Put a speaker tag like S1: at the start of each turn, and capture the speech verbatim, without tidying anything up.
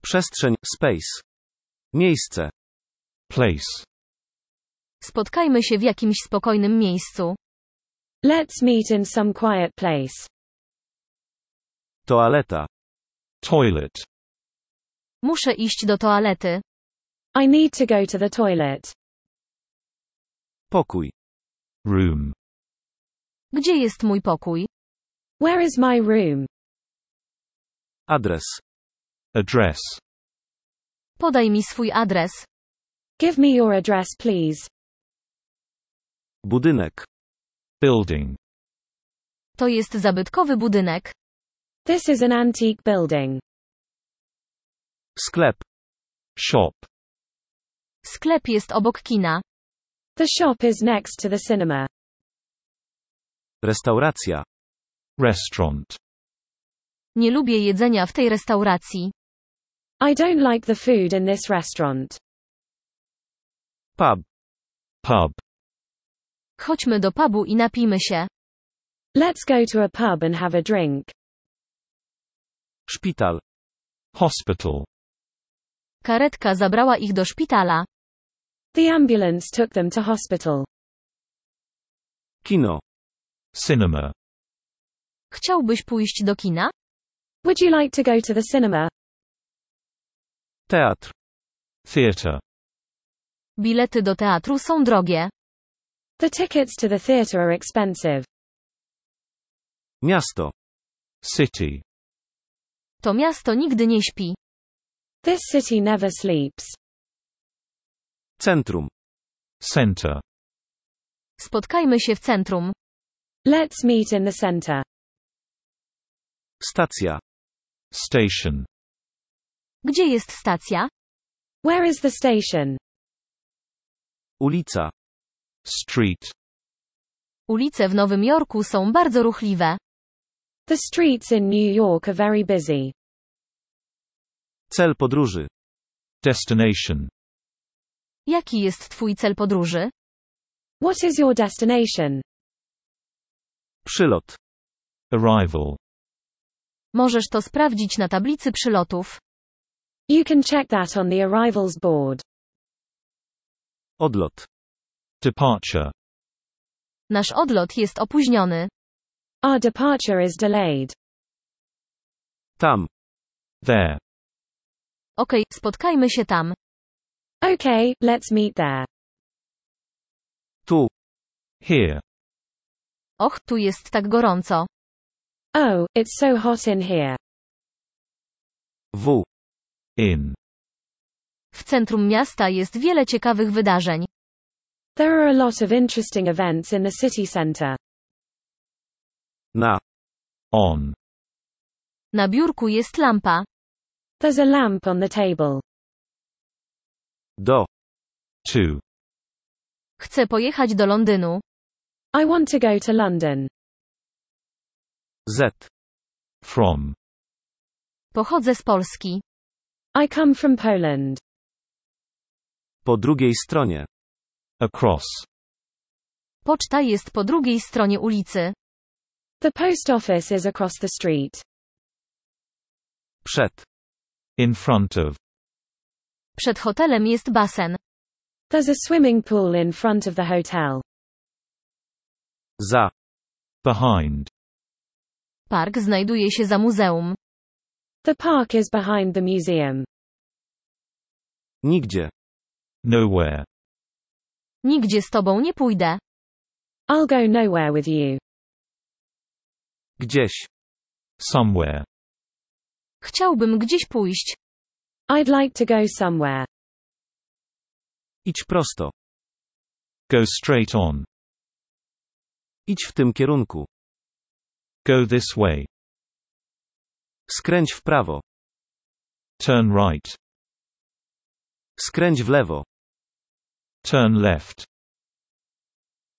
S1: Przestrzeń, space. Miejsce.
S2: Place.
S3: Spotkajmy się w jakimś spokojnym miejscu.
S4: Let's meet in some quiet place.
S1: Toaleta.
S2: Toilet.
S3: Muszę iść do toalety.
S4: I need to go to the toilet.
S1: Pokój.
S2: Room.
S3: Gdzie jest mój pokój?
S4: Where is my room?
S1: Adres.
S2: Address.
S3: Podaj mi swój adres.
S4: Give me your address, please.
S1: Budynek.
S2: Building.
S3: To jest zabytkowy budynek.
S4: This is an antique building.
S1: Sklep.
S2: Shop.
S3: Sklep jest obok kina.
S4: The shop is next to the cinema.
S1: Restauracja.
S2: Restaurant.
S3: Nie lubię jedzenia w tej restauracji.
S4: I don't like the food in this restaurant.
S1: Pub.
S2: Pub.
S3: Chodźmy do pubu i napijmy się.
S4: Let's go to a pub and have a drink.
S1: Szpital.
S2: Hospital.
S3: Karetka zabrała ich do szpitala.
S4: The ambulance took them to hospital.
S1: Kino.
S2: Cinema.
S3: Chciałbyś pójść do kina?
S4: Would you like to go to the cinema?
S1: Teatr.
S2: Theatre.
S3: Bilety do teatru są drogie.
S4: The tickets to the theatre are expensive.
S1: Miasto.
S2: City.
S3: To miasto nigdy nie śpi.
S4: This city never sleeps.
S1: Centrum.
S2: Center.
S3: Spotkajmy się w centrum.
S4: Let's meet in the center.
S1: Stacja.
S2: Station.
S3: Gdzie jest stacja?
S4: Where is the station?
S1: Ulica.
S2: Street.
S3: Ulice w Nowym Jorku są bardzo ruchliwe.
S4: The streets in New York are very busy.
S1: Cel podróży.
S2: Destination.
S3: Jaki jest twój cel podróży?
S4: What is your destination?
S1: Przylot.
S2: Arrival.
S3: Możesz to sprawdzić na tablicy przylotów.
S4: You can check that on the arrivals board.
S1: Odlot.
S2: Departure.
S3: Nasz odlot jest opóźniony.
S4: Our departure is delayed.
S1: Tam.
S2: There.
S3: Okej, spotkajmy się tam.
S4: Okay, let's meet there.
S1: Tu.
S2: Here.
S3: Och, tu jest tak gorąco.
S4: Oh, it's so hot in here.
S1: W.
S2: In.
S3: W centrum miasta jest wiele ciekawych wydarzeń.
S4: There are a lot of interesting events in the city center.
S1: Na.
S2: On.
S3: Na biurku jest lampa.
S4: There's a lamp on the table.
S1: Do.
S2: To.
S3: Chcę pojechać do Londynu.
S4: I want to go to London.
S1: Z.
S2: From.
S3: Pochodzę z Polski.
S4: I come from Poland.
S1: Po drugiej stronie.
S2: Across.
S3: Poczta jest po drugiej stronie ulicy.
S4: The post office is across the street.
S1: Przed.
S2: In front of.
S3: Przed hotelem jest basen.
S4: There's a swimming pool in front of the hotel.
S1: Za.
S2: Behind.
S3: Park znajduje się za muzeum.
S4: The park is behind the museum.
S1: Nigdzie.
S2: Nowhere.
S3: Nigdzie z tobą nie pójdę.
S4: I'll go nowhere with you.
S1: Gdzieś.
S2: Somewhere.
S3: Chciałbym gdzieś pójść.
S4: I'd like to go somewhere.
S1: Idź prosto.
S2: Go straight on.
S1: Idź w tym kierunku.
S2: Go this way.
S1: Skręć w prawo.
S2: Turn right.
S1: Skręć w lewo.
S2: Turn left.